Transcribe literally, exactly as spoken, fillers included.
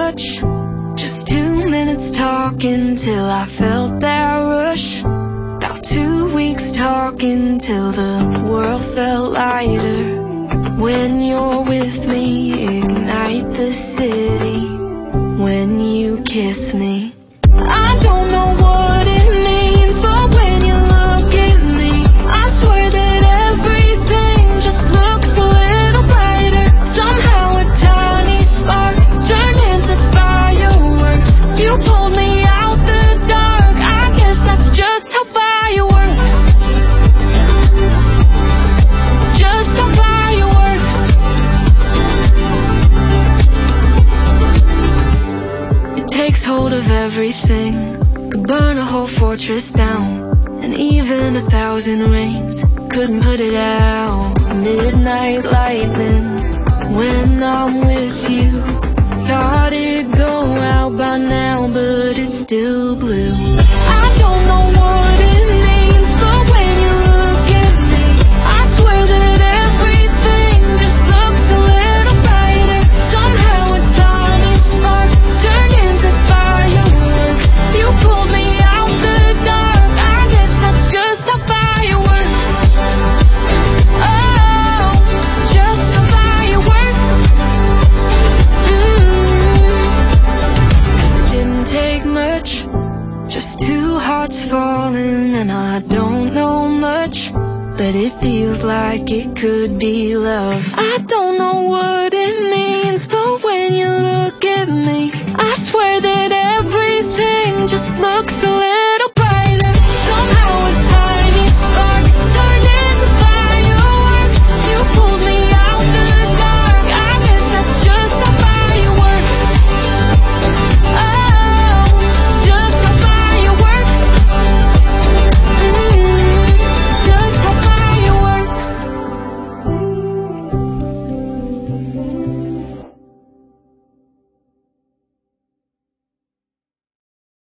much, just two minutes talking till I felt that rush. About two weeks talking till the world felt lighter. When you're with me, ignite the city. When you kiss me, I don't know what it means, but when you look at me, I swear that everything just looks a little brighter. Somehow a tiny spark turned into fireworks. You pulled me out the dark, I guess that's just how fire works. Just how fire works. It takes hold of everything, could burn a whole fortress down, and even a thousand rains couldn't put it out. Midnight lightning, when I'm with you. Thought it'd go out by now, but it's still blue. I don't know what it means, but when you look at me, I swear that everything just looks a little brighter. Somehow a tiny spark turned into fireworks. You pulled me out the dark, I guess that's just how fire works. Oh, just how fire works. Mm. Didn't take much, just two hearts falling, and I don't know much, but it feels like it could be love. I don't know what it means, but when you look at me, I swear that everything just looks a little